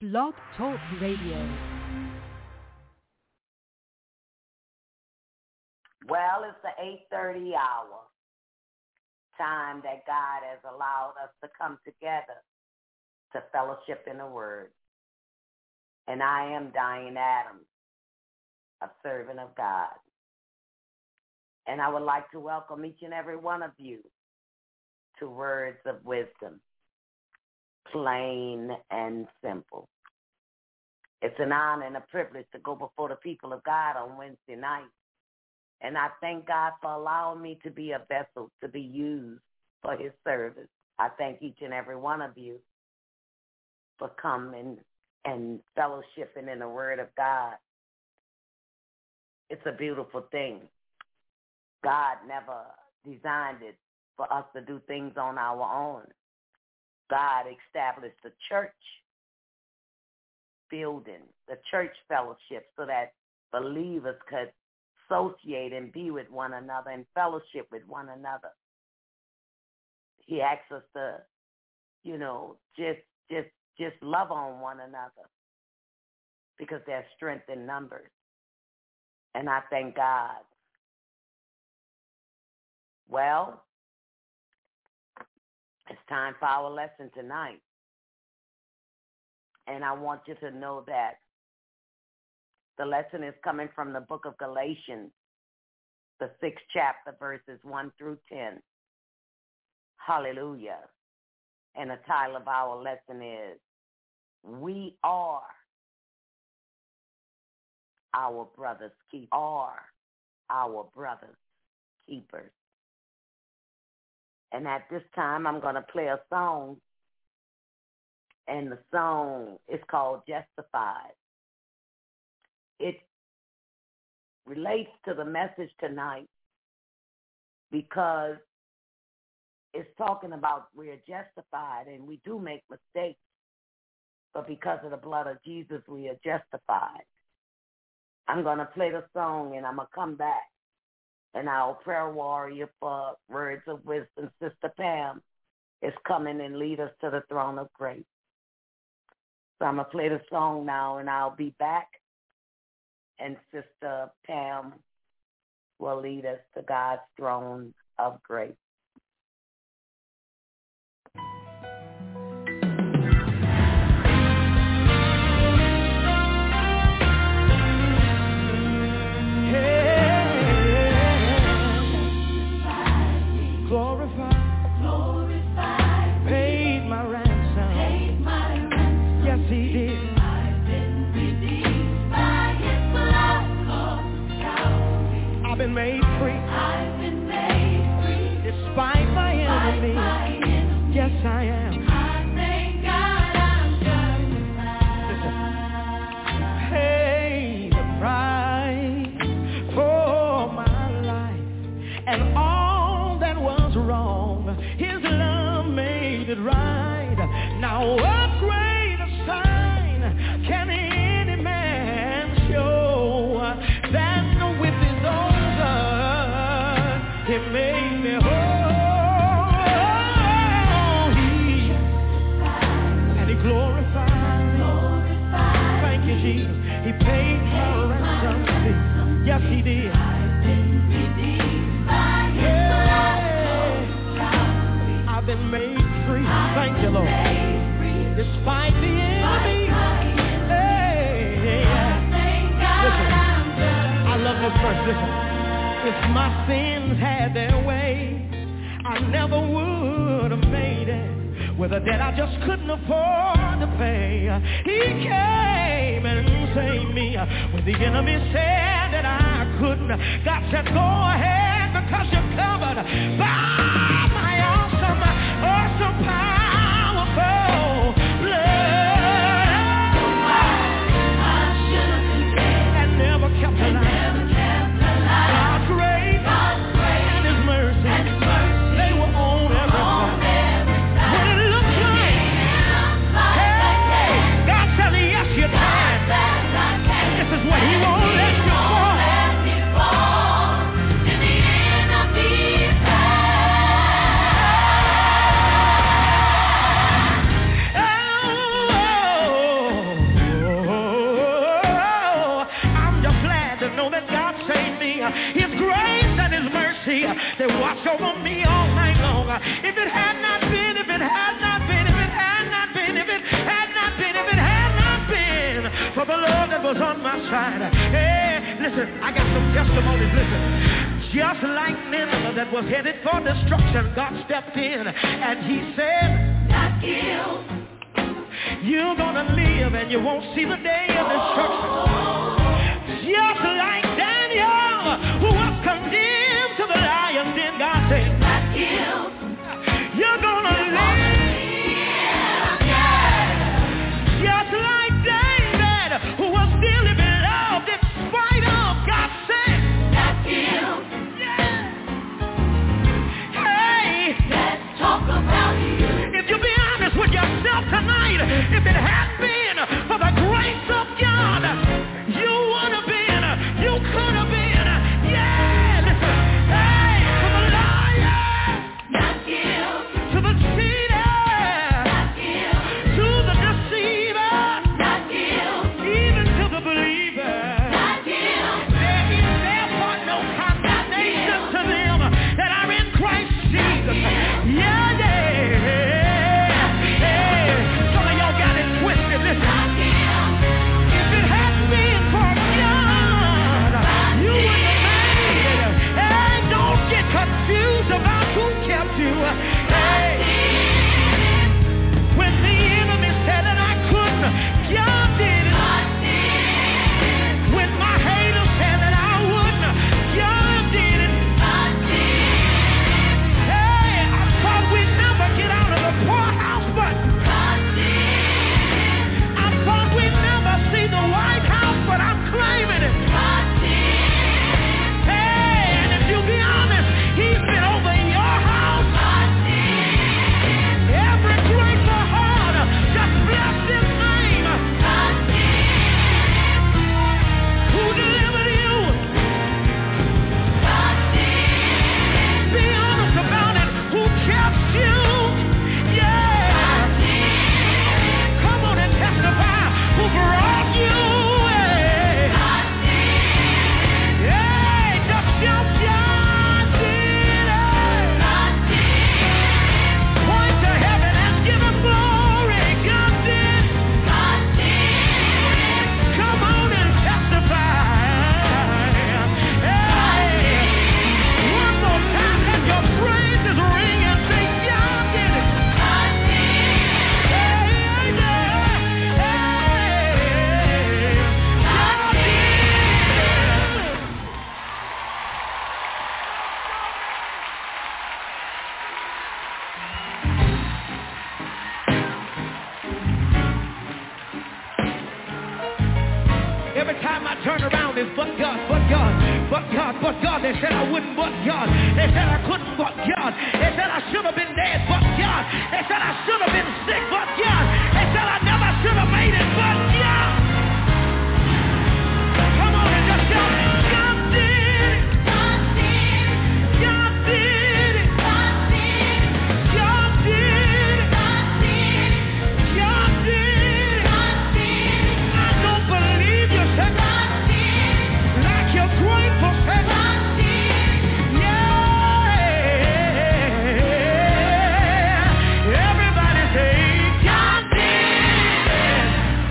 Blog Talk Radio. Well, it's the 8:30 hour, time that God has allowed us to come together to fellowship in the Word. And I am Diane Adams, a servant of God. And I would like to welcome each and every one of you to Words of Wisdom, plain and simple. It's an honor and a privilege to go before the people of God on Wednesday night. And I thank God for allowing me to be a vessel to be used for his service. I thank each and every one of you for coming and fellowshipping in the Word of God. It's a beautiful thing. God never designed it for us to do things on our own. God established the church building, the church fellowship, so that believers could associate and be with one another and fellowship with one another. He asks us to, just love on one another because there's strength in numbers. And I thank God. Well, it's time for our lesson tonight. And I want you to know that the lesson is coming from the book of Galatians, the 6th chapter, verses 1 through 10. Hallelujah. And the title of our lesson is, We Are Our Brother's Keepers. Are our brother's keepers. And at this time, I'm going to play a song. And the song is called Justified. It relates to the message tonight because it's talking about we're justified and we do make mistakes, but because of the blood of Jesus, we are justified. I'm going to play the song and I'm going to come back, and our prayer warrior for Words of Wisdom, Sister Pam, is coming and lead us to the throne of grace. So I'm going to play the song now, and I'll be back, and Sister Pam will lead us to God's throne of grace. Made free. I've been made free. Despite my enemies. Yes, I am. I thank God I'm justified. Pay the price for my life and all that was wrong. His love made it right. Now what greater sign can any man show than with his own? He made me whole, and he glorified. Thank you, Jesus. He paid my ransom. Yes, he did. I've been made free. Thank you, Lord. Despite the enemy. Listen, I love this verse. Listen. If my sins had their way, I never would have made it with a debt I just couldn't afford to pay. He came and saved me when the enemy said that I couldn't. God said, go ahead because you're covered by my awesome, powerful blood. I should have been dead and never kept alive. He won't let you fall. In the end of the for the love that was on my side. Hey, listen, I got some testimonies. Listen, just like Nineveh that was headed for destruction, God stepped in and he said, not killed. You're gonna live and you won't see the day of destruction. Just like Daniel, who was condemned to the lion's den, God said, not killed. You're gonna live. Just like David, who was dearly beloved in spite of, God said, not killed. Yeah. Hey, let's talk about you. If you be honest with yourself tonight, if it had been for the grace of God, you would have been, you could have been, yeah, listen, hey, to the liar, not killed, to the cheater, not killed, to the deceiver, not killed, even to the believer, not killed. There is therefore no condemnation to them that are in Christ Jesus. Yeah, yeah. Listen, if it hadn't been for God, you wouldn't have made it. Hey, don't get confused about who kept you. Hey, when the enemy said that I couldn't, God did it. When my haters said that I wouldn't, God did it. Hey, I thought we'd never get out of the poorhouse, but see the White House, but I'm claiming it. Hey, and if you be honest, he's been over your house. Every grateful heart, just bless his name. Who delivered you? Be honest about it. Who kept you? Yeah. Come on and testify. Who brought you? Hey, just shout, God did it. Point to heaven and give him glory. God did. Come on and testify. Hey, one more time, let your praises ring and say, God did it. Every time I turn around, it's but God, but God, but God, but God. They said I wouldn't, but God. They said I couldn't, but God. They said I should have been dead, but God. They said I should have been sick, but God. They said I never should have made it, but God. Come on and just shout, God did it. God did it. God did it. God did it. God did it. God did it. God did it. God did it. I don't believe you said God did it. Like you're grateful, said God did it. Yeah. Everybody say God did it.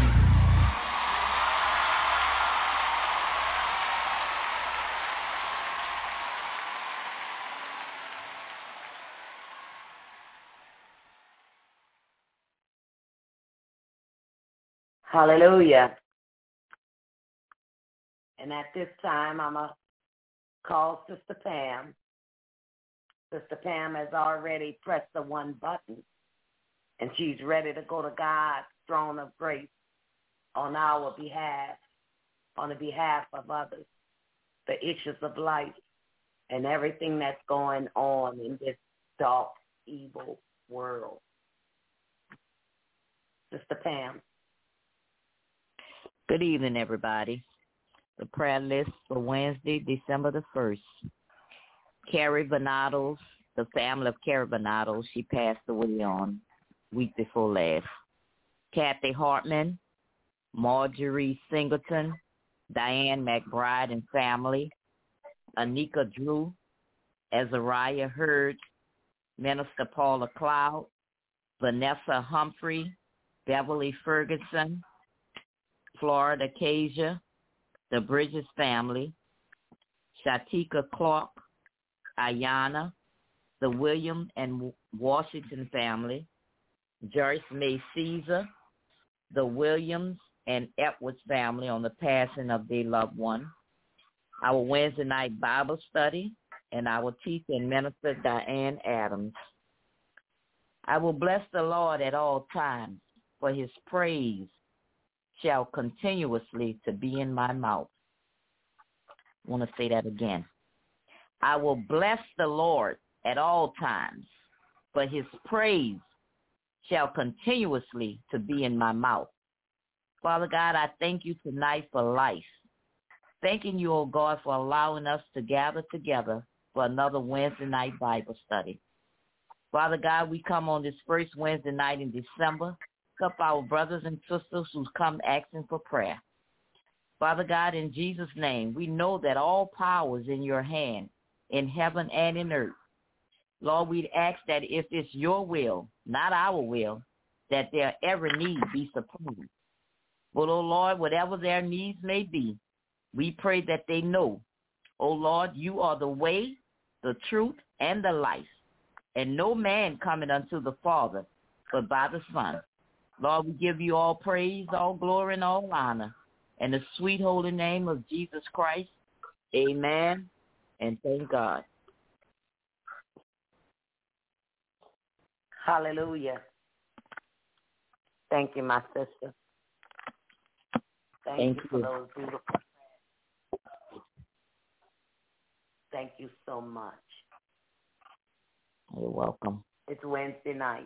Hallelujah. And at this time, I'm going to call Sister Pam. Sister Pam has already pressed the one button, and she's ready to go to God's throne of grace on our behalf, on the behalf of others, the issues of life, and everything that's going on in this dark, evil world. Sister Pam. Good evening, everybody. The prayer list for Wednesday, December the 1st. Carrie Bernardos, the family of Carrie Bernardos, she passed away on week before last. Kathy Hartman, Marjorie Singleton, Diane McBride and family, Anika Drew, Azariah Hurd, Minister Paula Cloud, Vanessa Humphrey, Beverly Ferguson, Florida Acacia, the Bridges family, Shatika Clark, Ayana, the William and Washington family, Joyce May Caesar, the Williams and Edwards family on the passing of their loved one, our Wednesday night Bible study, and our teacher and minister, Diane Adams. I will bless the Lord at all times, for his praise shall continuously to be in my mouth. I want to say that again. I will bless the Lord at all times, but his praise shall continuously to be in my mouth. Father God, I thank you tonight for life. Thanking you, oh God, for allowing us to gather together for another Wednesday night Bible study. Father God, we come on this first Wednesday night in December, up our brothers and sisters who come asking for prayer. Father God, in Jesus' name, we know that all power is in your hand, in heaven and in earth. Lord, we ask that if it's your will, not our will, that their every need be supplied. But, oh Lord, whatever their needs may be, we pray that they know, oh Lord, you are the way, the truth, and the life. And no man cometh unto the Father but by the Son. Lord, we give you all praise, all glory, and all honor. In the sweet holy name of Jesus Christ, amen, and thank God. Hallelujah. Thank you, my sister. Thank you for those beautiful prayers. Thank you so much. You're welcome. It's Wednesday night.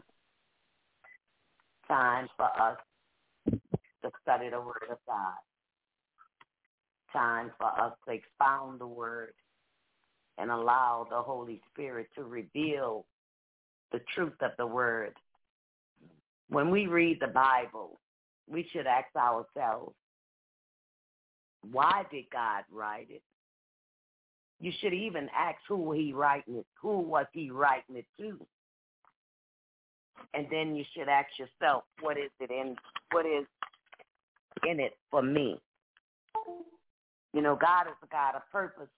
Time for us to study the Word of God. Time for us to expound the Word and allow the Holy Spirit to reveal the truth of the Word. When we read the Bible, we should ask ourselves, why did God write it? You should even ask who was he writing it to? And then you should ask yourself, what is in it for me? You know, God is a God of purpose.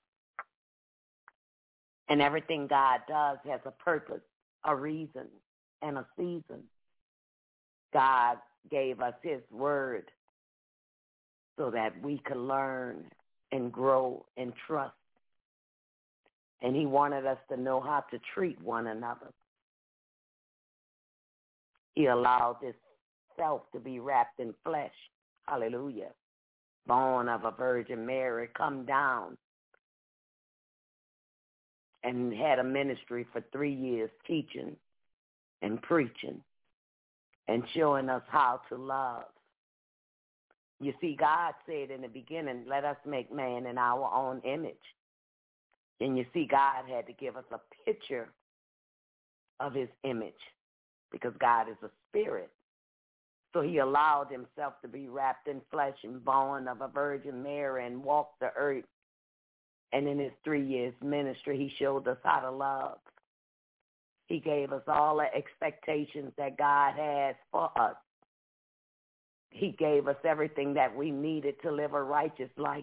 And everything God does has a purpose, a reason, and a season. God gave us his word so that we could learn and grow and trust. And he wanted us to know how to treat one another. He allowed this self to be wrapped in flesh. Hallelujah. Born of a Virgin Mary, come down and had a ministry for 3 years teaching and preaching and showing us how to love. You see, God said in the beginning, let us make man in our own image. And you see, God had to give us a picture of his image because God is a spirit. So he allowed himself to be wrapped in flesh and born of a Virgin Mary and walked the earth. And in his 3 years ministry, he showed us how to love. He gave us all the expectations that God has for us. He gave us everything that we needed to live a righteous life.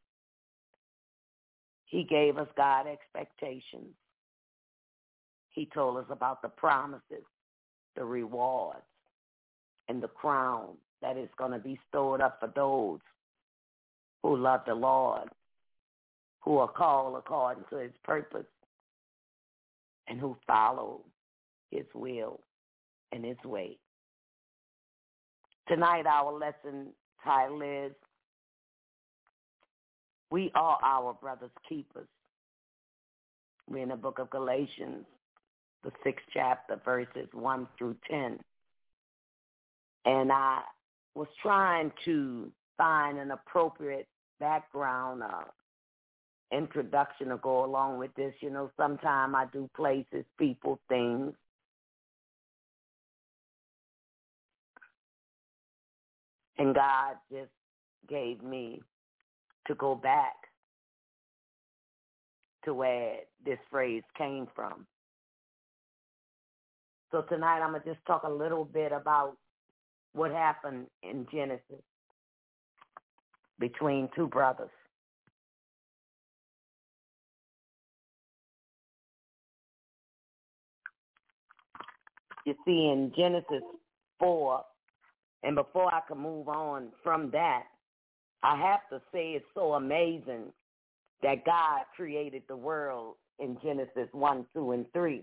He gave us God expectations. He told us about the promises, the rewards, and the crown that is going to be stored up for those who love the Lord, who are called according to his purpose, and who follow his will and his way. Tonight, our lesson title is, We Are Our Brother's Keepers. We're in the book of Galatians, the 6th chapter, verses 1 through 10. And I was trying to find an appropriate background introduction to go along with this. You know, sometimes I do places, people, things. And God just gave me to go back to where this phrase came from. So tonight I'm going to just talk a little bit about what happened in Genesis. between two brothers. You see, in Genesis 4, and before I can move on from that, I have to say it's so amazing that God created the world in Genesis 1, 2, and 3,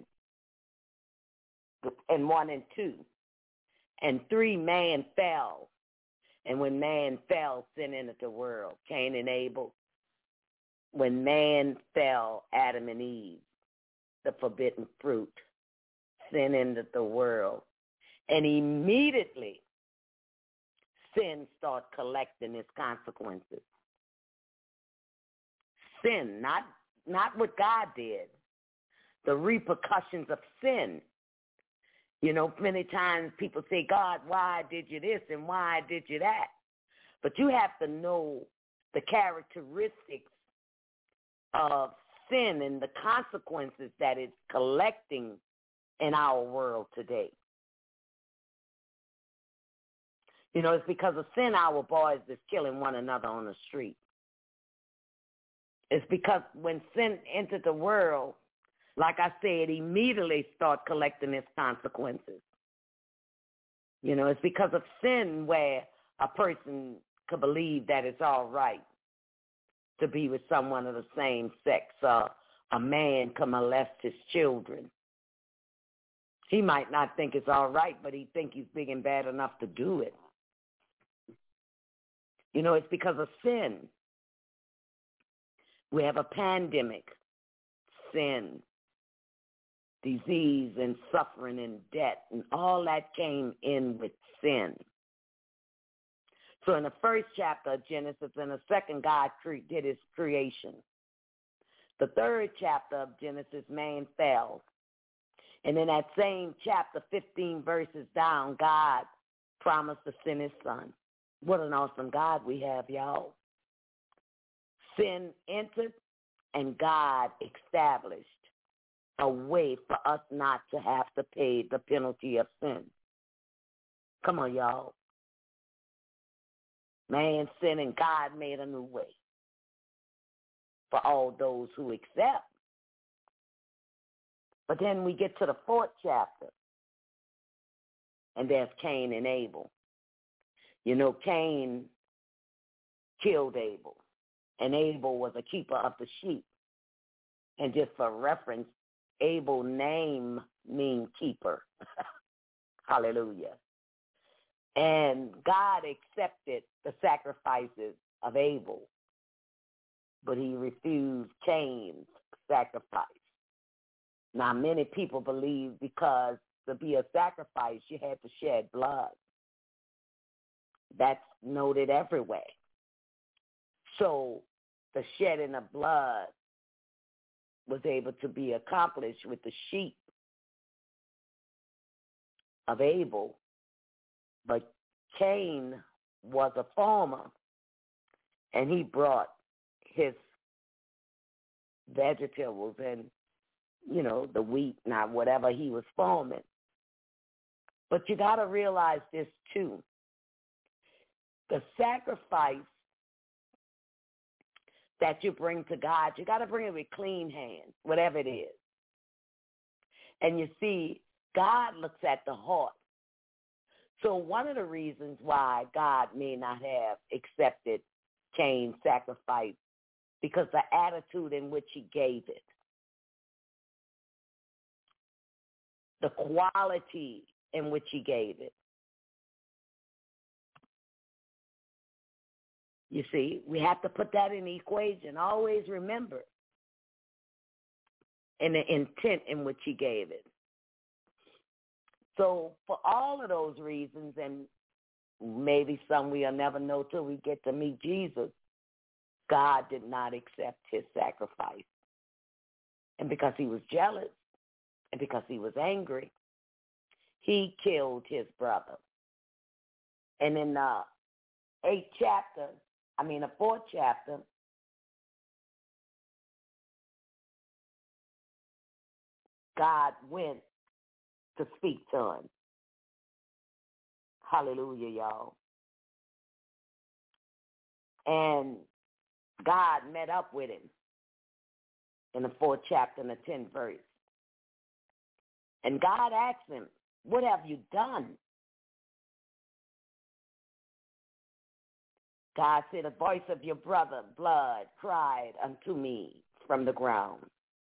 and 1 and 2. And 3, man fell. And when man fell, sin entered the world. Cain and Abel. When man fell, Adam and Eve, the forbidden fruit, sin entered the world. And immediately, sin started collecting its consequences. Sin, not what God did. The repercussions of sin. You know, many times people say, God, why did you this and why did you that? But you have to know the characteristics of sin and the consequences that it's collecting in our world today. You know, it's because of sin our boys is killing one another on the street. It's because when sin entered the world, like I said, immediately start collecting its consequences. You know, it's because of sin where a person could believe that it's all right to be with someone of the same sex. A man could molest his children. He might not think it's all right, but he think he's big and bad enough to do it. You know, it's because of sin. We have a pandemic, sin, disease and suffering and debt, and all that came in with sin. So in the first chapter of Genesis and the second, God did his creation. The third chapter of Genesis, man fell. And in that same chapter, 15 verses down, God promised to send his son. What an awesome God we have, y'all. Sin entered, and God established a way for us not to have to pay the penalty of sin. Come on, y'all. Man sinned, and God made a new way for all those who accept. But then we get to the fourth chapter, and there's Cain and Abel. You know, Cain killed Abel, and Abel was a keeper of the sheep. And just for reference, Abel's name means keeper. Hallelujah. And God accepted the sacrifices of Abel, but he refused Cain's sacrifice. Now, many people believe because to be a sacrifice, you had to shed blood. That's noted everywhere. So the shedding of blood was able to be accomplished with the sheep of Abel, but Cain was a farmer, and he brought his vegetables and, you know, the wheat, not whatever he was farming. But you got to realize this too. The sacrifice that you bring to God, you got to bring it with clean hands, whatever it is. And you see, God looks at the heart. So one of the reasons why God may not have accepted Cain's sacrifice, because the attitude in which he gave it, the quality in which he gave it. You see, we have to put that in the equation. Always remember, and the intent in which he gave it. So for all of those reasons, and maybe some we'll never know till we get to meet Jesus, God did not accept his sacrifice. And because he was jealous and because he was angry, he killed his brother. And in the fourth chapter, God went to speak to him. Hallelujah, y'all. And God met up with him in the 4th chapter and the 10th verse. And God asked him, what have you done? God said, the voice of your brother, blood, cried unto me from the ground.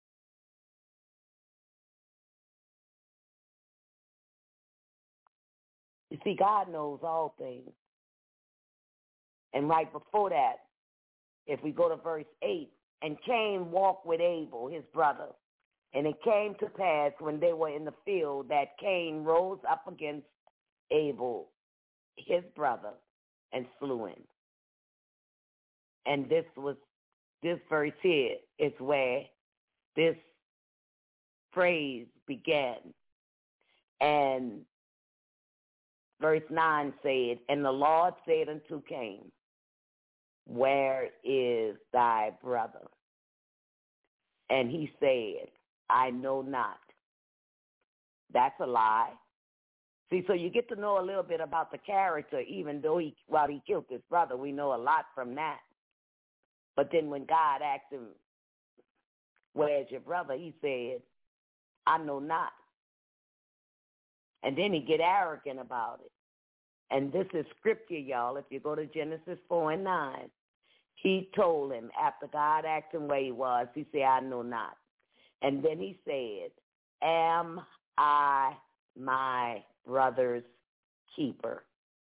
You see, God knows all things. And right before that, if we go to verse 8, and Cain walked with Abel, his brother. And it came to pass when they were in the field that Cain rose up against Abel, his brother, and slew him. And this verse here is where this phrase began. And verse 9 said, and the Lord said unto Cain, where is thy brother? And he said, I know not. That's a lie. See, so you get to know a little bit about the character, even though while he killed his brother, we know a lot from that. But then when God asked him, where's your brother? He said, I know not. And then he get arrogant about it. And this is scripture, y'all. If you go to Genesis 4:9, he told him, after God asked him where he was, he said, I know not. And then he said, am I my brother's keeper?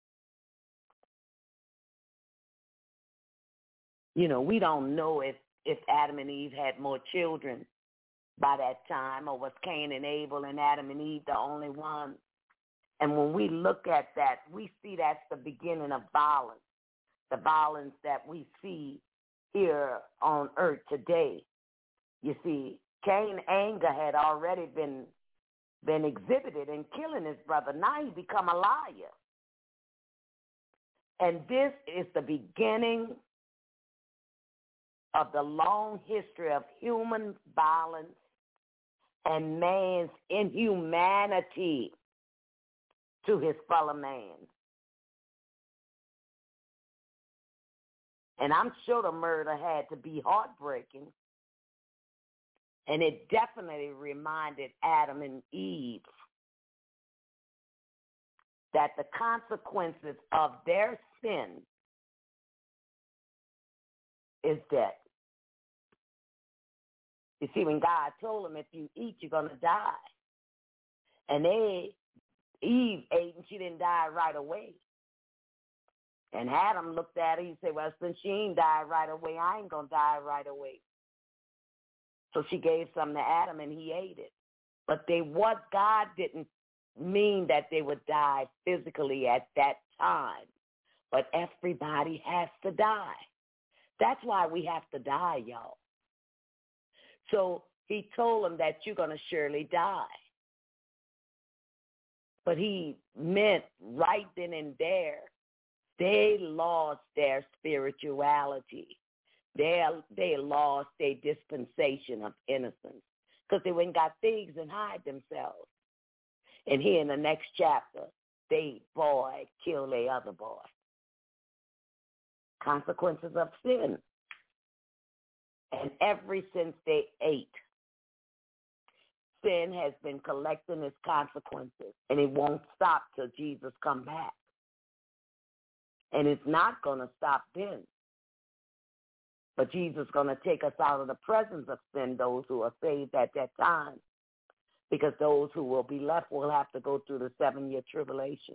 You know, we don't know if Adam and Eve had more children by that time, or was Cain and Abel and Adam and Eve the only one? And when we look at that, we see that's the beginning of violence, the violence that we see here on earth today. You see, Cain's anger had already been exhibited in killing his brother. Now he become a liar. And this is the beginning of the long history of human violence and man's inhumanity to his fellow man. And I'm sure the murder had to be heartbreaking. And it definitely reminded Adam and Eve that the consequences of their sin is death. You see, when God told them, if you eat, you're going to die. And Eve ate and she didn't die right away. And Adam looked at her, he said, well, since she ain't died right away, I ain't going to die right away. So she gave some to Adam and he ate it. But God didn't mean that they would die physically at that time. But everybody has to die. That's why we have to die, y'all. So he told them that you're going to surely die. But he meant right then and there, they lost their spirituality. They lost their dispensation of innocence because they went and got thieves and hide themselves. And here in the next chapter, they kill their other boy. Consequences of sin. And ever since they ate, sin has been collecting its consequences, and it won't stop till Jesus come back. And it's not going to stop then. But Jesus is going to take us out of the presence of sin, those who are saved at that time, because those who will be left will have to go through the 7-year tribulation.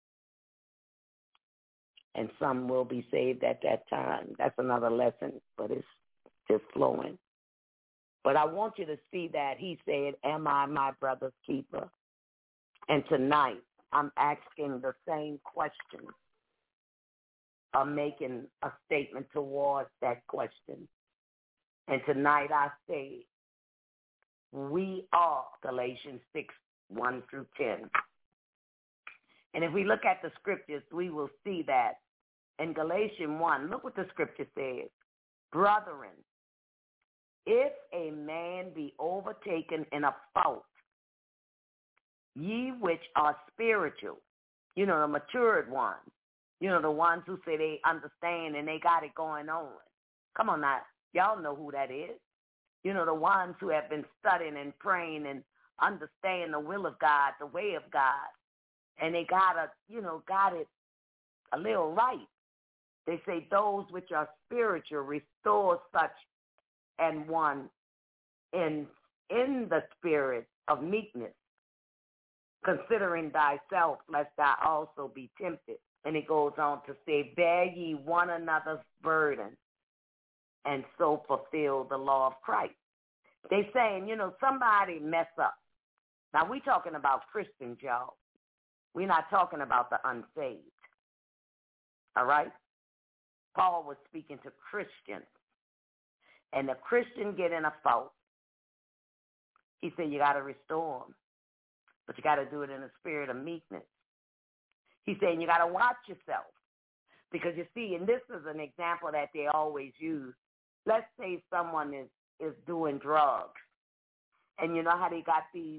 And some will be saved at that time. That's another lesson, but it's just flowing. But I want you to see that he said, am I my brother's keeper? And tonight, I'm asking the same question. I'm making a statement towards that question. And tonight I say, we are Galatians 6:1-10. And if we look at the scriptures, we will see that in Galatians 1, look what the scripture says. Brethren, if a man be overtaken in a fault, ye which are spiritual, the matured ones, You know, the ones who say they understand and they got it going on. Come on now. Y'all know who that is. You know, the ones who have been studying and praying and understand the will of God, the way of God. And they got it a little right. They say those which are spiritual restore such and one in the spirit of meekness, considering thyself, lest thou also be tempted. And it goes on to say, bear ye one another's burden, and so fulfill the law of Christ. They saying, somebody mess up. Now, we talking about Christians, y'all. We're not talking about the unsaved. All right? Paul was speaking to Christians. And the Christian get in a fault. He said, you got to restore them. But you got to do it in a spirit of meekness. He's saying you got to watch yourself. Because you see, and this is an example that they always use. Let's say someone is doing drugs. And you know how they got these,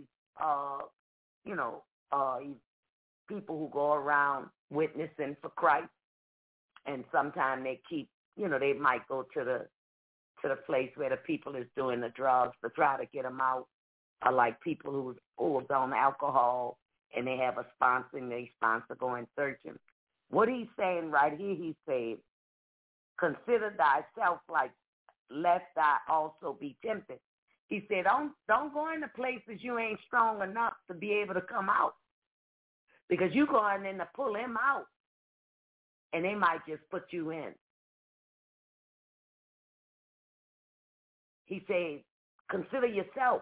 people who go around witnessing for Christ. And sometimes they keep, they might go to the place where the people is doing the drugs to try to get them out. Or like people who is on alcohol and they have a sponsor and they sponsor going searching. What he's saying right here, he said, consider thyself like lest thou also be tempted. He said, don't go into places you ain't strong enough to be able to come out. Because you going in to pull him out and they might just put you in. He said, consider yourself.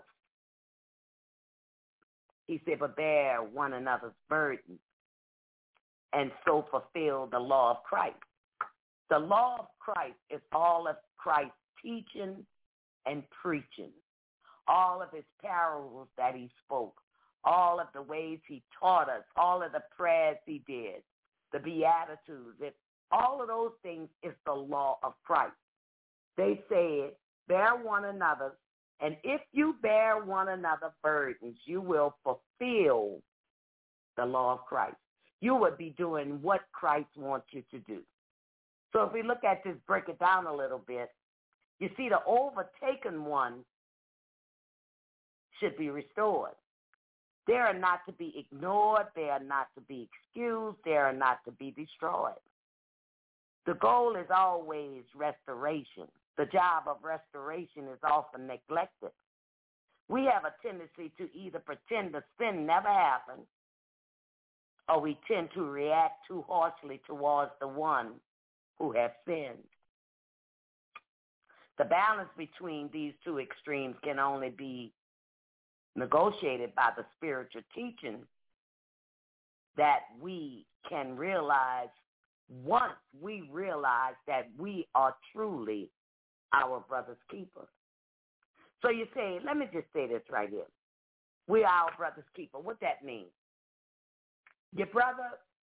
He said, but bear one another's burden and so fulfill the law of Christ. The law of Christ is all of Christ's teaching and preaching, all of his parables that he spoke, all of the ways he taught us, all of the prayers he did, the Beatitudes, all of those things is the law of Christ. They said, bear one another. And if you bear one another burdens, you will fulfill the law of Christ. You would be doing what Christ wants you to do. So if we look at this, break it down a little bit, you see the overtaken one should be restored. They are not to be ignored. They are not to be excused. They are not to be destroyed. The goal is always restoration. The job of restoration is often neglected. We have a tendency to either pretend the sin never happened or we tend to react too harshly towards the one who has sinned. The balance between these two extremes can only be negotiated by the spiritual teaching that we can realize once we realize that we are truly our brother's keeper. So you say, let me just say this right here. We are our brother's keeper. What that means? Your brother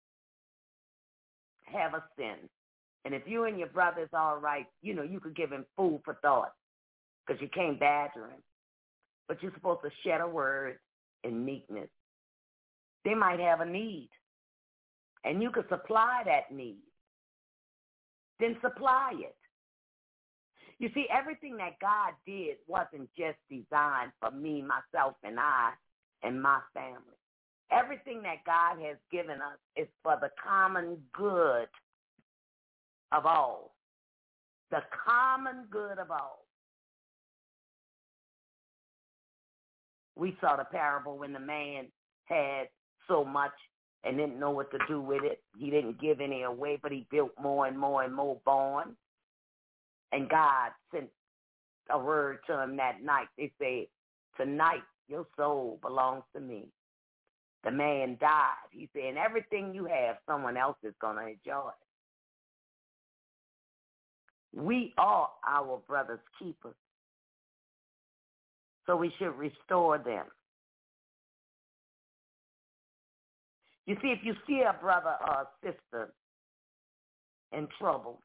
have a sin. And if you and your brother is all right, you could give him food for thought because you can't badger him. But you're supposed to shed a word in meekness. They might have a need, and you could supply that need. Then supply it. You see, everything that God did wasn't just designed for me, myself, and I, and my family. Everything that God has given us is for the common good of all. The common good of all. We saw the parable when the man had so much and didn't know what to do with it. He didn't give any away, but he built more and more and more barns. And God sent a word to him that night. They said, tonight your soul belongs to me. The man died. He said, and everything you have, someone else is going to enjoy it. We are our brother's keepers. So we should restore them. You see, if you see a brother or a sister in trouble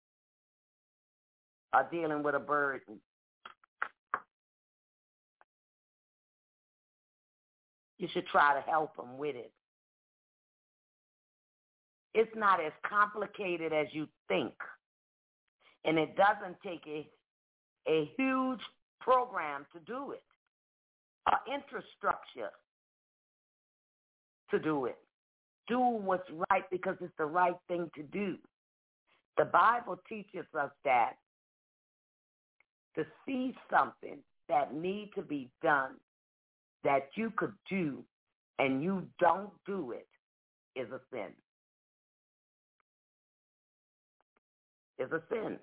or dealing with a burden, you should try to help them with it. It's not as complicated as you think. And it doesn't take a huge program to do it, an infrastructure to do it. Do what's right because it's the right thing to do. The Bible teaches us that to see something that needs to be done that you could do and you don't do it is a sin. Is a sin.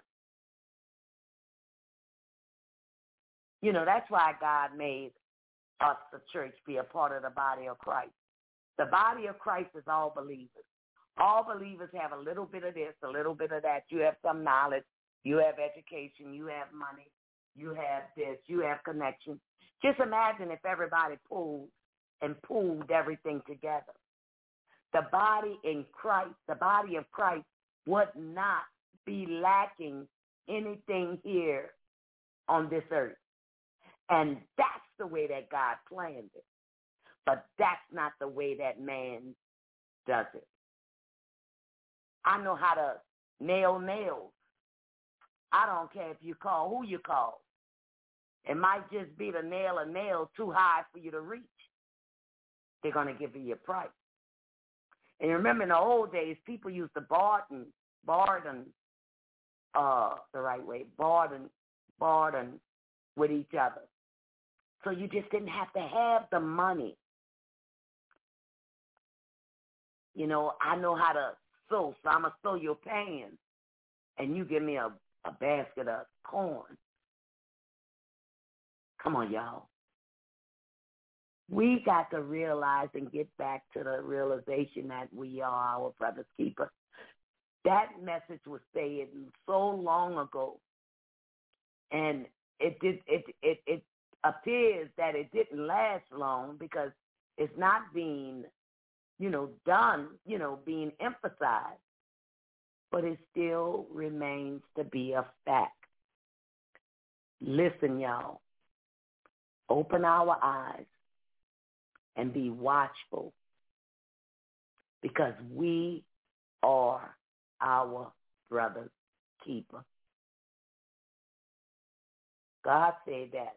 You know, that's why God made us, the church, be a part of the body of Christ. The body of Christ is all believers. All believers have a little bit of this, a little bit of that. You have some knowledge. You have education. You have money. You have this. You have connection. Just imagine if everybody pulled everything together. The body in Christ, the body of Christ would not be lacking anything here on this earth. And that's the way that God planned it. But that's not the way that man does it. I know how to nail nails. I don't care if you call who you call. It might just be to nail a nail too high for you to reach. They're going to give you your price. And remember, in the old days, people used to barter with each other. So you just didn't have to have the money. You know, I know how to sew, so I'm going to sew your pants, and you give me a basket of corn. Come on, y'all. We got to realize and get back to the realization that we are our brother's keeper. That message was said so long ago, and it appears that it didn't last long because it's not being, done, being emphasized, but it still remains to be a fact. Listen, y'all. Open our eyes and be watchful because we are our brother's keeper. God said that.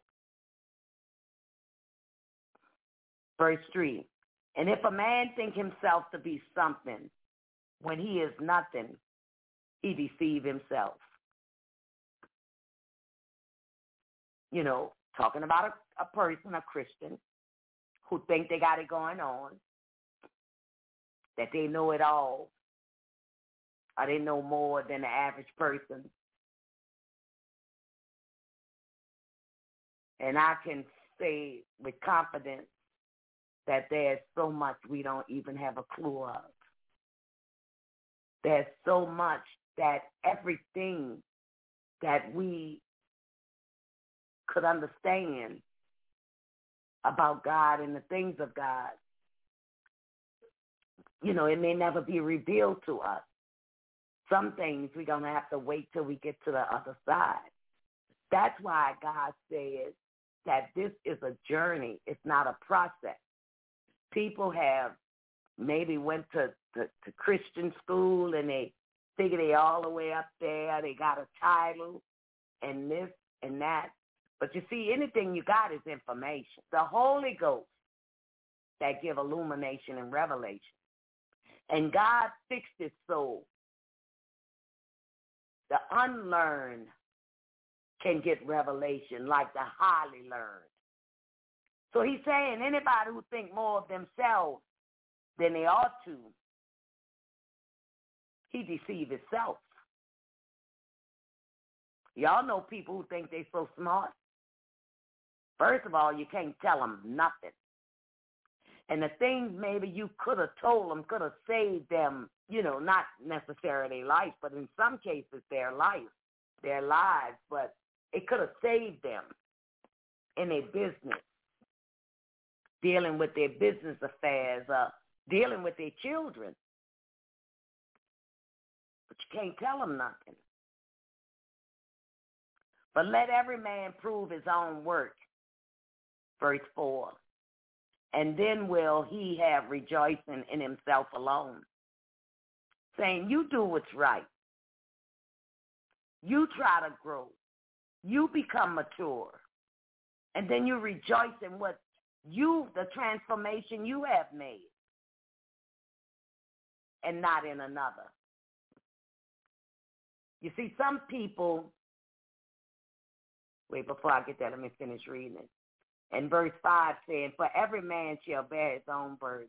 Verse 3, and if a man think himself to be something when he is nothing, he deceive himself. Talking about a person, a Christian, who think they got it going on, that they know it all, or they know more than the average person. And I can say with confidence that there's so much we don't even have a clue of. There's so much that everything that we could understand about God and the things of God, it may never be revealed to us. Some things we're going to have to wait till we get to the other side. That's why God says that this is a journey. It's not a process. People have maybe went to Christian school and they figure they all the way up there. They got a title and this and that. But you see, anything you got is information. The Holy Ghost that give illumination and revelation. And God fixed it so the unlearned can get revelation like the highly learned. So he's saying anybody who think more of themselves than they ought to, he deceive himself. Y'all know people who think they so smart. First of all, you can't tell them nothing. And the things maybe you could have told them could have saved them, not necessarily their life, but in some cases their lives, but it could have saved them in their business, dealing with their business affairs, dealing with their children. But you can't tell them nothing. But let every man prove his own work. Verse 4. And then will he have rejoicing in himself alone saying you do what's right. You try to grow. You become mature. And then you rejoice in what the transformation you have made, and not in another. You see, some people, wait, before I get there, let me finish reading it. And verse 5 saying, for every man shall bear his own burden.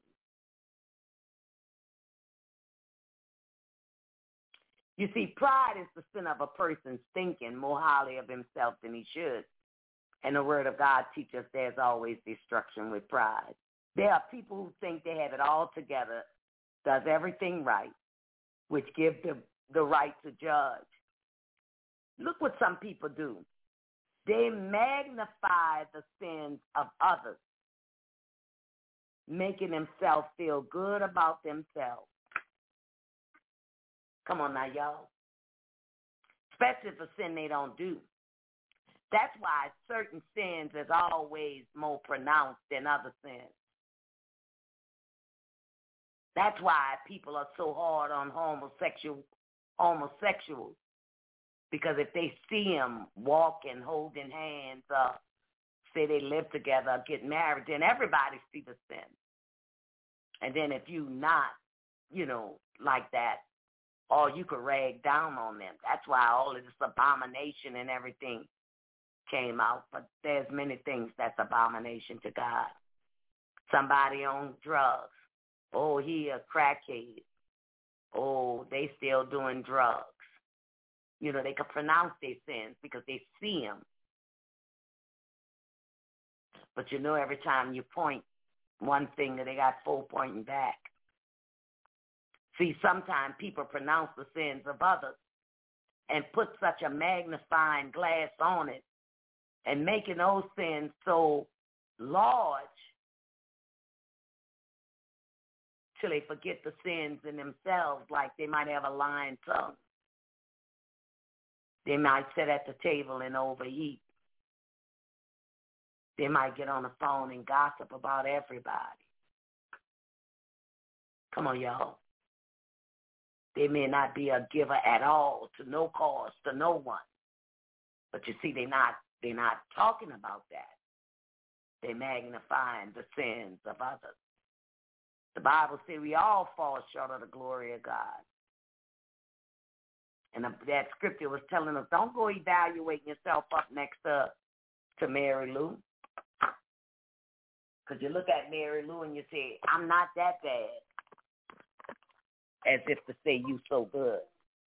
You see, pride is the sin of a person thinking more highly of himself than he should. And the word of God teaches there's always destruction with pride. There are people who think they have it all together, does everything right, which gives them the right to judge. Look what some people do. They magnify the sins of others, making themselves feel good about themselves. Come on now, y'all. Especially for sin they don't do. That's why certain sins is always more pronounced than other sins. That's why people are so hard on homosexuals. Because if they see them walking, holding hands, say they live together, get married, then everybody sees the sin. And then if you not, like that, or you could rag down on them. That's why all of this abomination and everything came out. But there's many things that's abomination to God. Somebody on drugs. Oh, he a crackhead. Oh, they still doing drugs. They can pronounce their sins because they see them. But every time you point one finger, they got 4 pointing back. See, sometimes people pronounce the sins of others and put such a magnifying glass on it and making those sins so large till they forget the sins in themselves, like they might have a lying tongue. They might sit at the table and overeat. They might get on the phone and gossip about everybody. Come on, y'all. They may not be a giver at all, to no cause, to no one. But you see, they're not talking about that. They're magnifying the sins of others. The Bible says we all fall short of the glory of God. And that scripture was telling us, don't go evaluating yourself up next to Mary Lou. Because you look at Mary Lou and you say, I'm not that bad. As if to say you so good.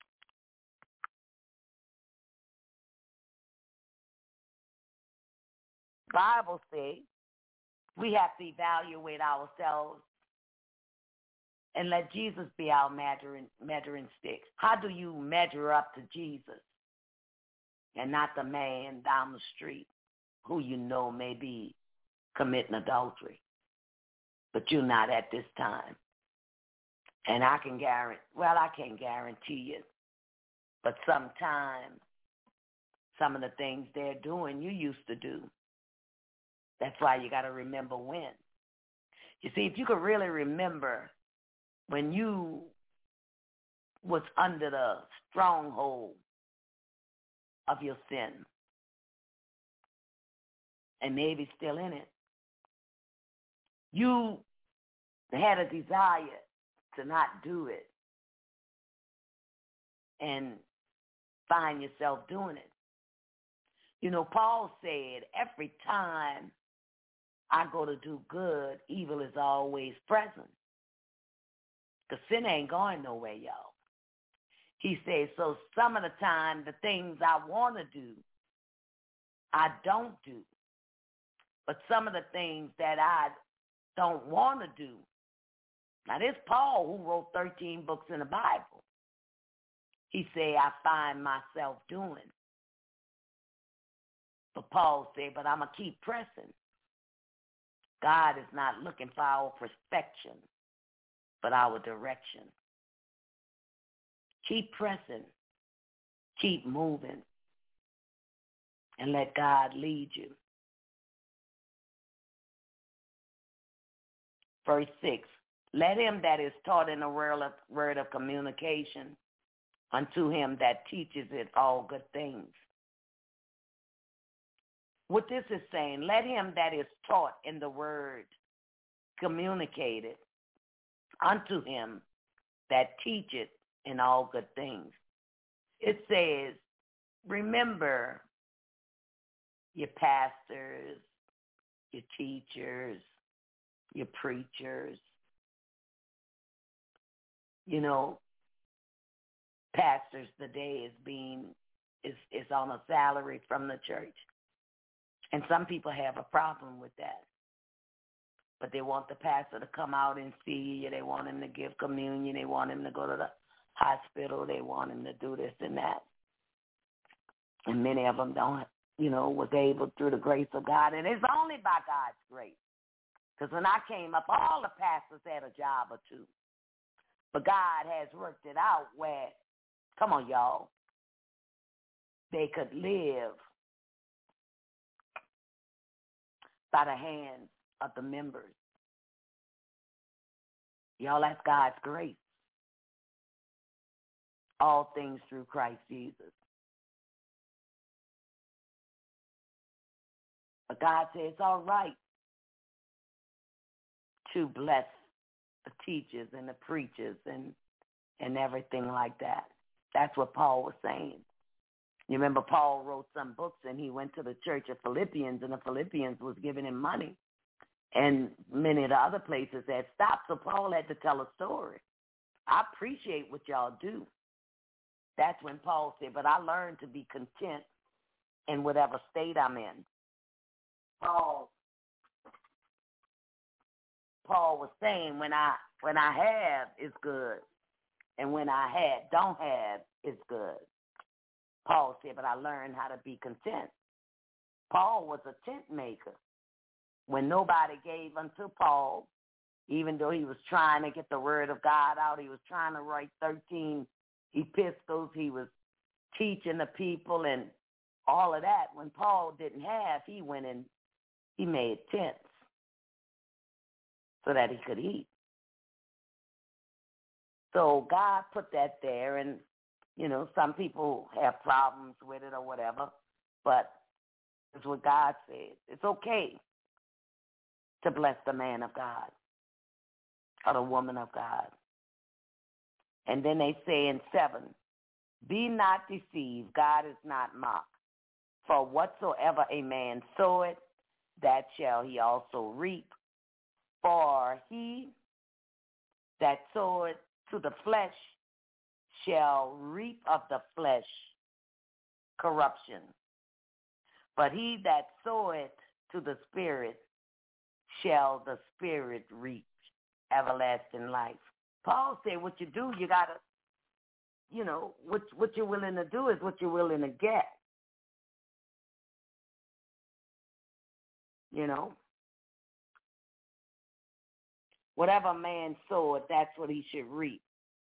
Bible says we have to evaluate ourselves and let Jesus be our measuring stick. How do you measure up to Jesus and not the man down the street who may be committing adultery, but you're not at this time? And I can't guarantee you, but sometimes some of the things they're doing you used to do. That's why you got to remember when. You see, if you could really remember when you was under the stronghold of your sin, and maybe still in it, you had a desire to not do it and find yourself doing it. Paul said, every time I go to do good, evil is always present. Because sin ain't going nowhere, y'all. He says, so some of the time, the things I want to do, I don't do. But some of the things that I don't want to do. Now, this Paul, who wrote 13 books in the Bible, he said, I find myself doing. But Paul said, but I'm going to keep pressing. God is not looking for our perfection, but our direction. Keep pressing. Keep moving. And let God lead you. Verse 6, Let him that is taught in the word of communication unto him that teaches it all good things. What this is saying, let him that is taught in the word communicated unto him that teacheth in all good things. It says, remember your pastors, your teachers, your preachers. You know, pastors today is on a salary from the church. And some people have a problem with that. But they want the pastor to come out and see you. They want him to give communion. They want him to go to the hospital. They want him to do this and that. And many of them don't, was able through the grace of God. And it's only by God's grace. Because when I came up, all the pastors had a job or two. But God has worked it out where, come on, y'all, they could live by the hands of the members. Y'all, that's God's grace. All things through Christ Jesus. But God says it's all right to bless the teachers and the preachers and everything like that. That's what Paul was saying. You remember Paul wrote some books and he went to the church of Philippians, and the Philippians was giving him money. And many of the other places had stopped, so Paul had to tell a story. I appreciate what y'all do. That's when Paul said, but I learned to be content in whatever state I'm in. Paul was saying when I have is good, and when I don't have is good. Paul said, but I learned how to be content. Paul was a tent maker. When nobody gave unto Paul, even though he was trying to get the word of God out, he was trying to write 13 epistles, he was teaching the people and all of that. When Paul didn't have, he went and he made tents so that he could eat. So God put that there, and some people have problems with it or whatever, but it's what God said. It's okay to bless the man of God or the woman of God. And then they say in 7, be not deceived, God is not mocked. For whatsoever a man soweth, that shall he also reap. For he that soweth to the flesh shall reap of the flesh corruption. But he that soweth to the Spirit shall the Spirit reap everlasting life. Paul said what you do, you got to, what you're willing to do is what you're willing to get. Whatever man soweth, that's what he should reap.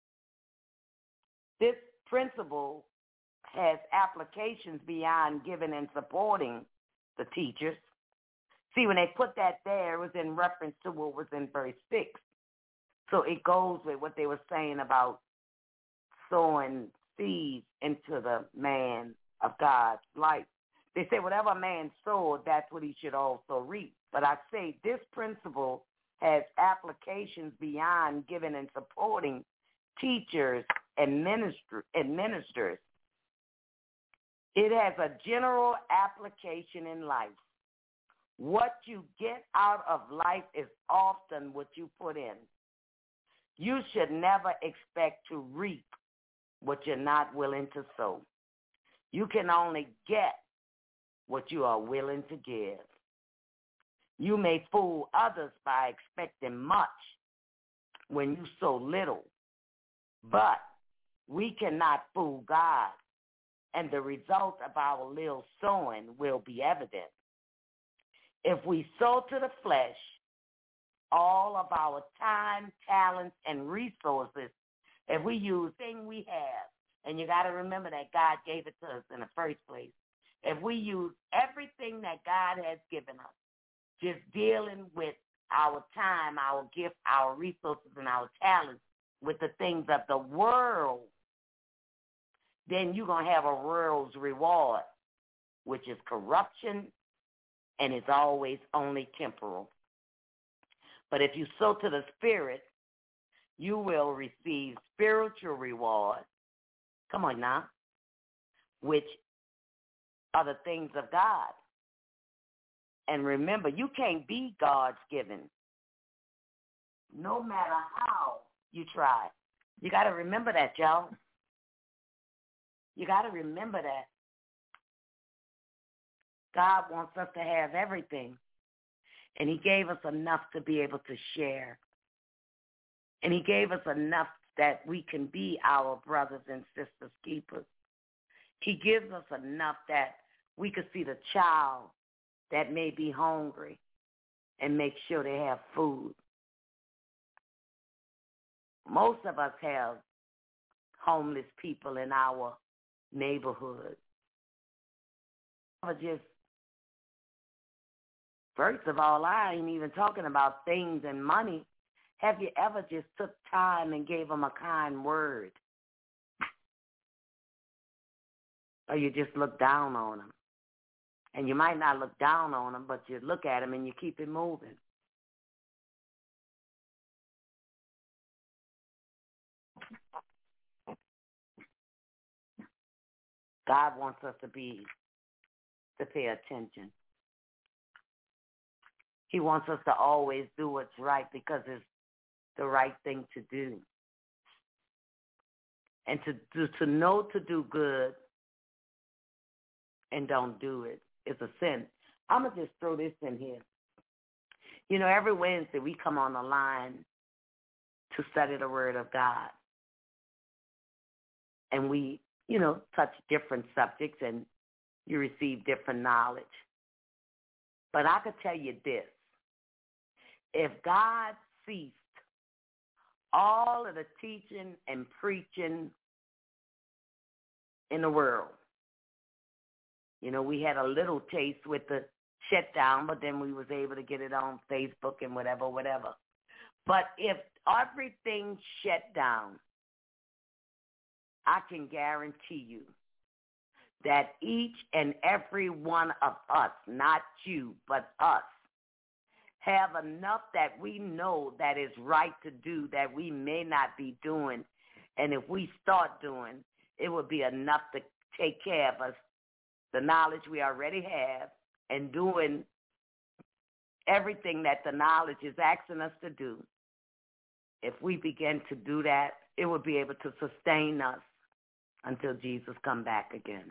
This principle has applications beyond giving and supporting the teachers. See, when they put that there, it was in reference to what was in verse 6. So it goes with what they were saying about sowing seeds into the man of God's life. They say whatever man sowed, that's what he should also reap. But I say this principle has applications beyond giving and supporting teachers and ministers. It has a general application in life. What you get out of life is often what you put in. You should never expect to reap what you're not willing to sow. You can only get what you are willing to give. You may fool others by expecting much when you sow little, but we cannot fool God, and the result of our little sowing will be evident. If we sow to the flesh, all of our time, talents, and resources, if we use everything we have, and you got to remember that God gave it to us in the first place, if we use everything that God has given us, just dealing with our time, our gift, our resources, and our talents with the things of the world, then you're going to have a world's reward, which is corruption, and it's always only temporal. But if you sow to the Spirit, you will receive spiritual reward. Come on now. Which are the things of God. And remember, you can't be God's given, no matter how you try. You got to remember that, y'all. You got to remember that. God wants us to have everything. And he gave us enough to be able to share. And he gave us enough that we can be our brothers and sisters keepers. He gives us enough that we could see the child that may be hungry and make sure they have food. Most of us have homeless people in our neighborhood. First of all, I ain't even talking about things and money. Have you ever just took time and gave them a kind word? Or you just look down on them? And you might not look down on them, but you look at them and you keep it moving. God wants us to pay attention. He wants us to always do what's right because it's the right thing to do. And to know to do good and don't do it is a sin. I'm going to just throw this in here. You know, every Wednesday we come on the line to study the Word of God. And we, touch different subjects and you receive different knowledge. But I could tell you this. If God ceased all of the teaching and preaching in the world, we had a little taste with the shutdown, but then we was able to get it on Facebook and whatever. But if everything shut down, I can guarantee you that each and every one of us, not you, but us, have enough that we know that is right to do that we may not be doing. And if we start doing, it would be enough to take care of us, the knowledge we already have, and doing everything that the knowledge is asking us to do. If we begin to do that, it would be able to sustain us until Jesus come back again.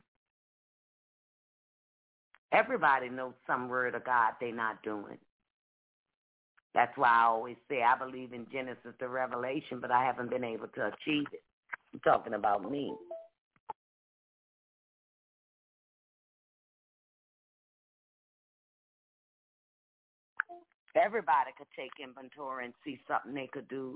Everybody knows some word of God they're not doing. That's why I always say I believe in Genesis to Revelation, but I haven't been able to achieve it. I'm talking about me. Everybody could take inventory and see something they could do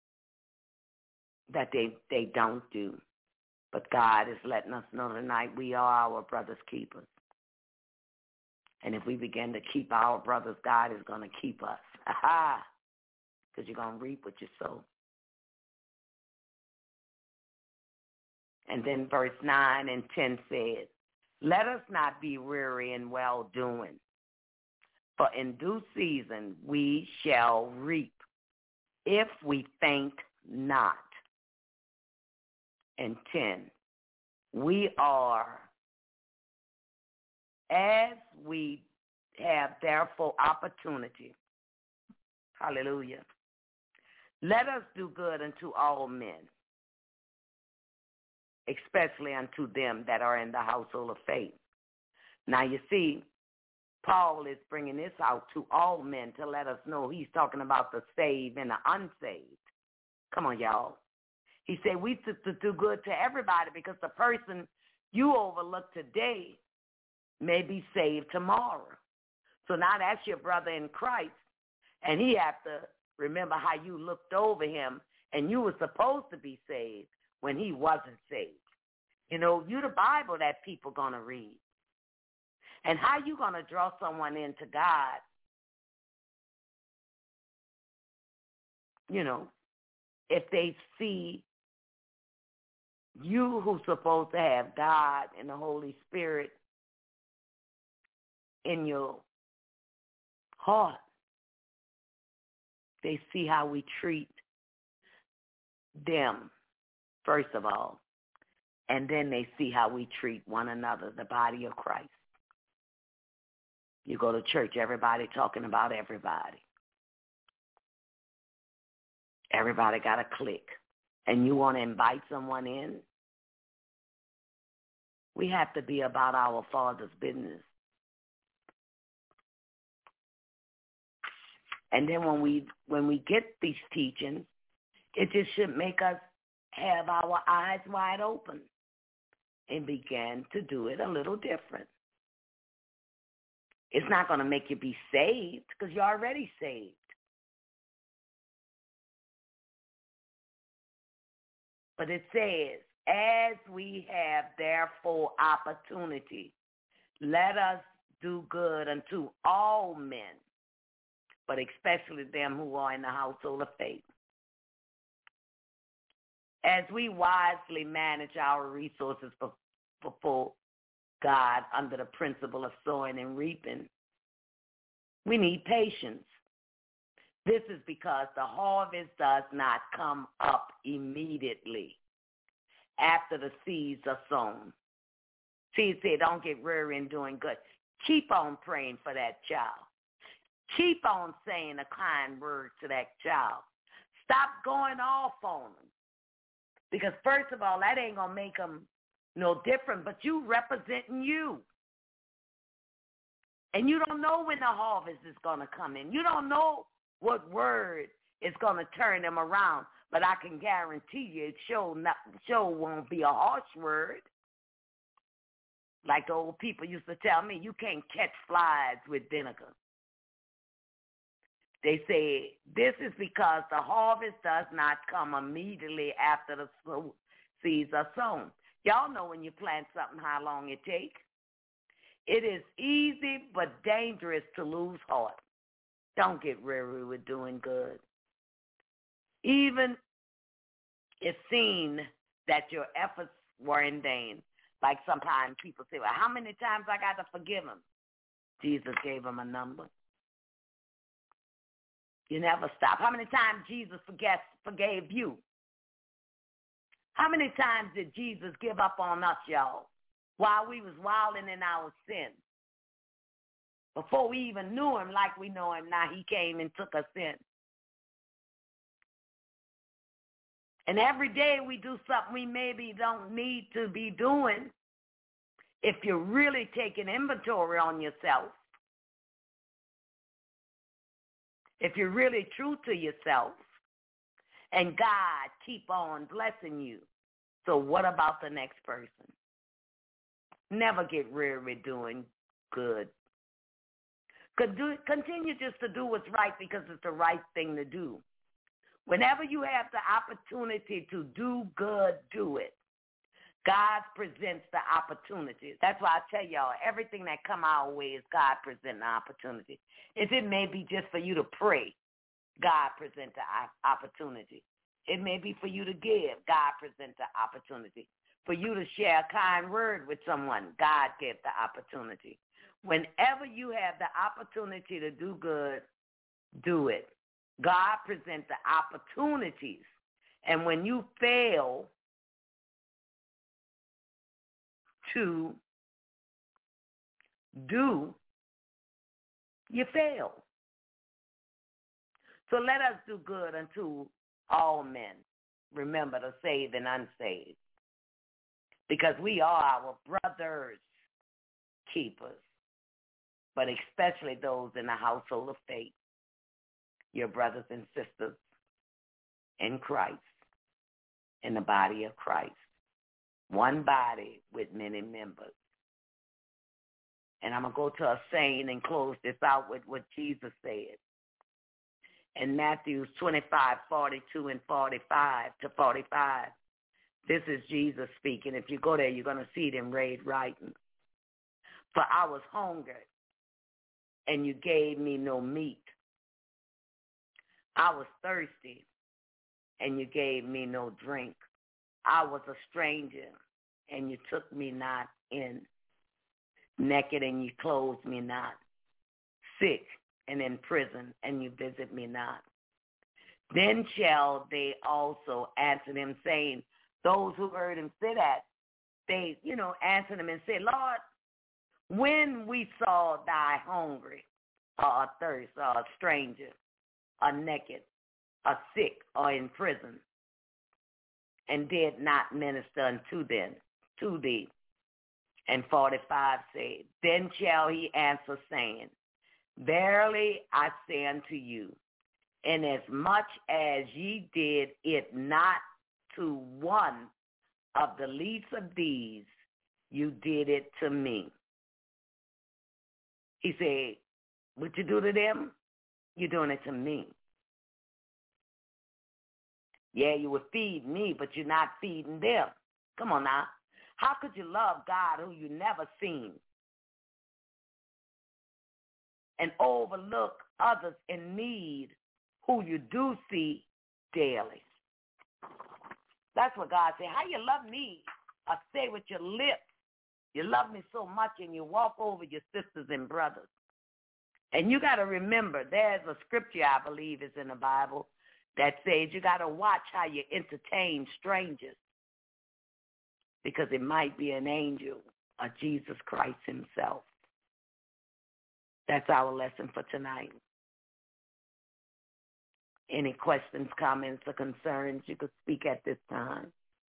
that they don't do. But God is letting us know tonight we are our brother's keepers. And if we begin to keep our brothers, God is going to keep us. Aha! Because you're going to reap what you sow. And then verse 9 and 10 says, let us not be weary in well-doing, for in due season we shall reap if we faint not. And 10, we are, as we have therefore opportunity, hallelujah, let us do good unto all men, especially unto them that are in the household of faith. Now you see, Paul is bringing this out to all men to let us know he's talking about the saved and the unsaved. Come on, y'all. He said we to do good to everybody because the person you overlook today may be saved tomorrow. So now that's your brother in Christ, and he have to remember how you looked over him and you were supposed to be saved when he wasn't saved. You the Bible that people going to read. And how you going to draw someone into God if they see you who's supposed to have God and the Holy Spirit in your heart, they see how we treat them, first of all, and then they see how we treat one another, the body of Christ. You go to church, everybody talking about everybody. Everybody got a clique. And you want to invite someone in? We have to be about our Father's business. And then when we get these teachings, it just should make us have our eyes wide open and begin to do it a little different. It's not going to make you be saved because you're already saved. But it says, as we have therefore opportunity, let us do good unto all men, but especially them who are in the household of faith. As we wisely manage our resources before God under the principle of sowing and reaping, we need patience. This is because the harvest does not come up immediately after the seeds are sown. See, it said, don't get weary in doing good. Keep on praying for that child. Keep on saying a kind word to that child. Stop going off on them. Because first of all, that ain't going to make them no different, but you representing you. And you don't know when the harvest is going to come in. You don't know what word is going to turn them around, but I can guarantee you it sure won't be a harsh word. Like the old people used to tell me, you can't catch flies with vinegar. They say this is because the harvest does not come immediately after the seeds are sown. Y'all know when you plant something how long it takes. It is easy but dangerous to lose heart. Don't get weary with doing good. Even if seen that your efforts were in vain. Like sometimes people say, well, how many times I got to forgive him? Jesus gave him a number. You never stop. How many times Jesus forgave you? How many times did Jesus give up on us, y'all, while we was wilding in our sin? Before we even knew him like we know him now, he came and took us in. And every day we do something we maybe don't need to be doing. If you're really taking inventory on yourself, if you're really true to yourself, and God keep on blessing you. So what about the next person? Never get weary doing good. Continue just to do what's right because it's the right thing to do. Whenever you have the opportunity to do good, do it. God presents the opportunities. That's why I tell y'all, everything that come our way is God present the opportunity. If it may be just for you to pray, God present the opportunity. It may be for you to give, God present the opportunity. For you to share a kind word with someone, God gave the opportunity. Whenever you have the opportunity to do good, do it. God presents the opportunities. And when you fail to do, you fail. So let us do good unto all men. Remember, the saved and unsaved. Because we are our brothers' keepers, but especially those in the household of faith, your brothers and sisters in Christ, in the body of Christ. One body with many members. And I'm going to go to a saying and close this out with what Jesus said. In Matthew 25, 42 and 45 to 45, this is Jesus speaking. If you go there, you're going to see it in red writing. For I was hungered, and you gave me no meat. I was thirsty, and you gave me no drink. I was a stranger, and you took me not in. Naked, and you clothed me not. Sick, and in prison, and you visit me not. Then shall they also answer him, saying, those who heard him say that, they, answered him and said, Lord, when we saw thy hungry, or athirst, or a stranger, or naked, or sick, or in prison, and did not minister unto thee. And 45 say, then shall he answer, saying, verily I say unto you, inasmuch as ye did it not to one of the least of these, you did it to me. He said, what you do to them, you're doing it to me. Yeah, you would feed me, but you're not feeding them. Come on now. How could you love God who you never seen and overlook others in need who you do see daily? That's what God said. How you love me, I say with your lips. You love me so much and you walk over your sisters and brothers. And you got to remember, there's a scripture I believe is in the Bible that says you got to watch how you entertain strangers, because it might be an angel of Jesus Christ himself. That's our lesson for tonight. Any questions, comments, or concerns, you could speak at this time.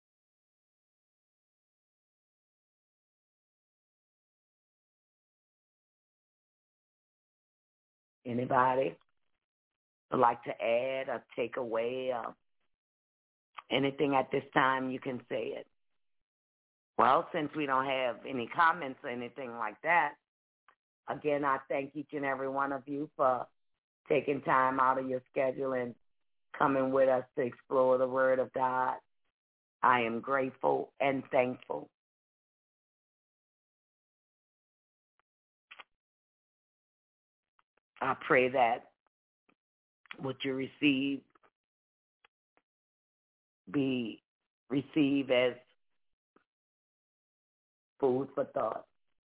Anybody would like to add or take away or anything at this time, you can say it. Well, since we don't have any comments or anything like that, again, I thank each and every one of you for taking time out of your schedule and coming with us to explore the Word of God. I am grateful and thankful. I pray that what you receive be received as food for thought.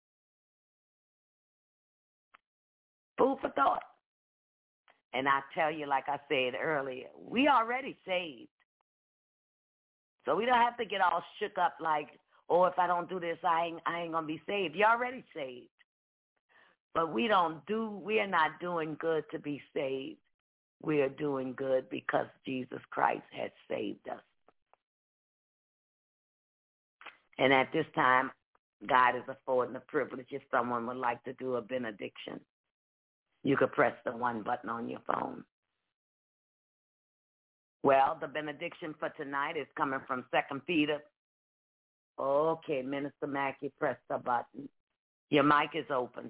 Food for thought. And I tell you, like I said earlier, we already saved. So we don't have to get all shook up like, oh, if I don't do this, I ain't going to be saved. You're already saved. But we are not doing good to be saved. We are doing good because Jesus Christ has saved us. And at this time, God is affording the privilege if someone would like to do a benediction. You could press the one button on your phone. Well, the benediction for tonight is coming from 2 Peter. Okay, Minister Mackey, press the button. Your mic is open.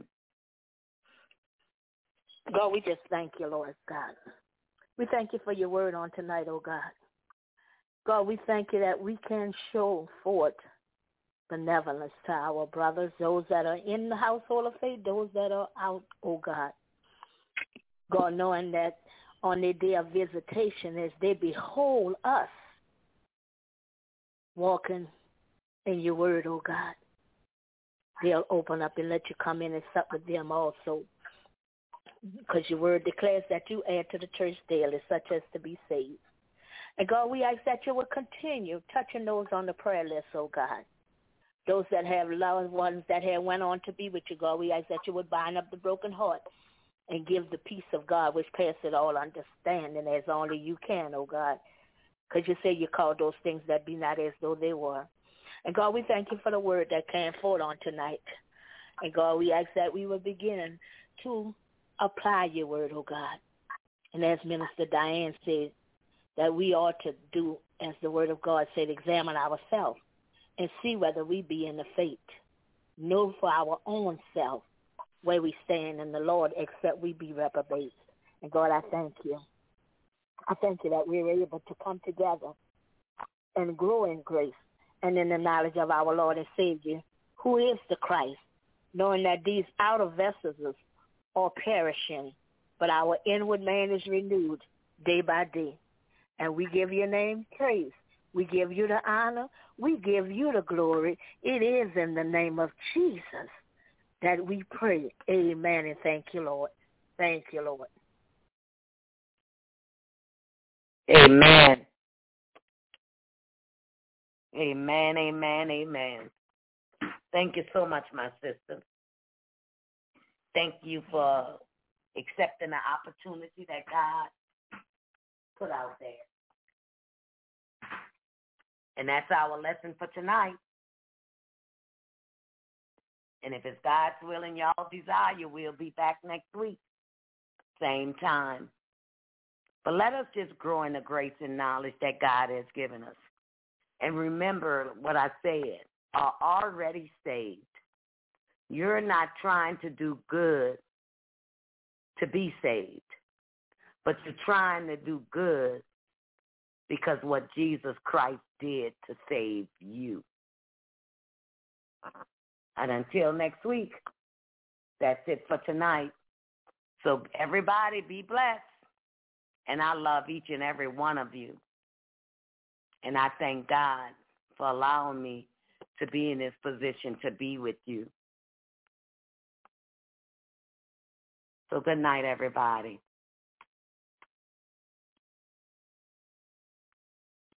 God, we just thank you, Lord God. We thank you for your word on tonight, oh God. God, we thank you that we can show forth benevolence to our brothers, those that are in the household of faith, those that are out, oh God. God, knowing that on their day of visitation, as they behold us walking in your word, oh God, they'll open up and let you come in and sup with them also. Because your word declares that you add to the church daily, such as to be saved. And God, we ask that you will continue touching those on the prayer list, oh God. Those that have loved ones that have went on to be with you, God, we ask that you would bind up the broken heart and give the peace of God which passeth all understanding as only you can, oh God. Because you say you call those things that be not as though they were. And God, we thank you for the word that came forth on tonight. And God, we ask that we will begin to apply your word, oh God. And as Minister Diane said, that we ought to do, as the word of God said, examine ourselves and see whether we be in the faith. Know for our own self where we stand in the Lord, except we be reprobates. And God, I thank you. I thank you that we're able to come together and grow in grace and in the knowledge of our Lord and Savior, who is the Christ, knowing that these outer vessels are perishing, but our inward man is renewed day by day. And we give your name praise. We give you the honor. We give you the glory. It is in the name of Jesus that we pray. Amen. And thank you, Lord. Thank you, Lord. Amen. Amen, amen, amen. Thank you so much, my sister. Thank you for accepting the opportunity that God put out there. And that's our lesson for tonight. And if it's God's will and y'all desire, we'll be back next week, same time. But let us just grow in the grace and knowledge that God has given us. And remember what I said, are already saved. You're not trying to do good to be saved, but you're trying to do good because what Jesus Christ did to save you. And until next week, that's it for tonight. So everybody be blessed. And I love each and every one of you. And I thank God for allowing me to be in this position to be with you. So good night, everybody.